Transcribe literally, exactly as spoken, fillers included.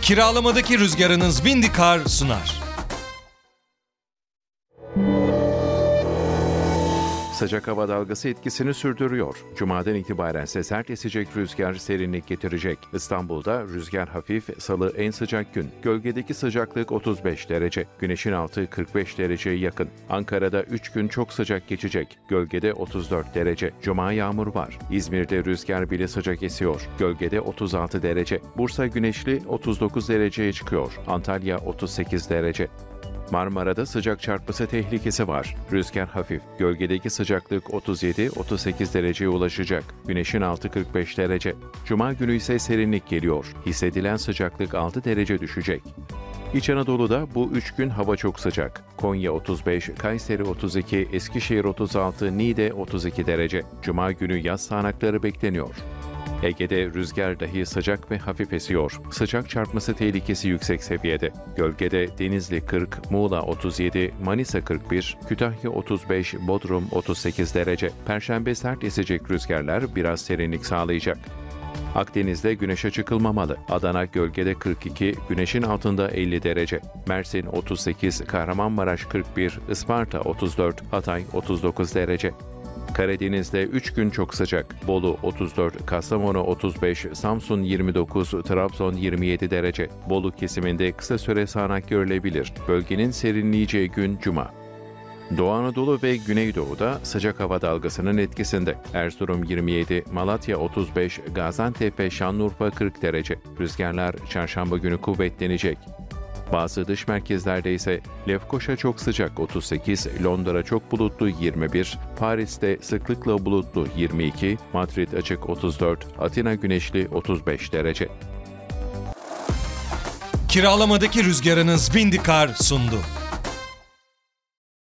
Kiralamadaki rüzgarınız Windycar sunar. Sıcak hava dalgası etkisini sürdürüyor. Cuma'dan itibaren ise sert esecek rüzgar serinlik getirecek. İstanbul'da rüzgar hafif, salı en sıcak gün. Gölgedeki sıcaklık otuz beş derece. Güneşin altı kırk beş dereceye yakın. Ankara'da üç gün çok sıcak geçecek. Gölgede otuz dört derece. Cuma yağmur var. İzmir'de rüzgar bile sıcak esiyor. Gölgede otuz altı derece. Bursa güneşli otuz dokuz dereceye çıkıyor. Antalya otuz sekiz derece. Marmara'da sıcak çarpması tehlikesi var. Rüzgar hafif. Gölgedeki sıcaklık otuz yedi otuz sekiz dereceye ulaşacak. Güneşin altı kırk beş derece. Cuma günü ise serinlik geliyor. Hissedilen sıcaklık altı derece düşecek. İç Anadolu'da bu üç gün hava çok sıcak. Konya otuz beş, Kayseri otuz iki, Eskişehir otuz altı, Niğde otuz iki derece. Cuma günü yaz sağanakları bekleniyor. Ege'de rüzgar dahi sıcak ve hafif esiyor. Sıcak çarpması tehlikesi yüksek seviyede. Gölgede Denizli kırk, Muğla otuz yedi, Manisa kırk bir, Kütahya otuz beş, Bodrum otuz sekiz derece. Perşembe sert esecek rüzgarlar biraz serinlik sağlayacak. Akdeniz'de güneşe çıkılmamalı. Adana gölgede kırk iki, güneşin altında elli derece. Mersin otuz sekiz, Kahramanmaraş kırk bir, Isparta otuz dört, Hatay otuz dokuz derece. Karadeniz'de üç gün çok sıcak. Bolu otuz dört, Kastamonu otuz beş, Samsun yirmi dokuz, Trabzon yirmi yedi derece. Bolu kesiminde kısa süre sağanak görülebilir. Bölgenin serinleyeceği gün Cuma. Doğu Anadolu ve Güneydoğu'da sıcak hava dalgasının etkisinde. Erzurum yirmi yedi, Malatya otuz beş, Gaziantep ve Şanlıurfa kırk derece. Rüzgarlar çarşamba günü kuvvetlenecek. Bazı dış merkezlerde ise Lefkoşa çok sıcak otuz sekiz, Londra çok bulutlu yirmi bir, Paris'te sıklıkla bulutlu yirmi iki, Madrid açık otuz dört, Atina güneşli otuz beş derece. Kiralamadaki rüzgarınız Windycar sundu.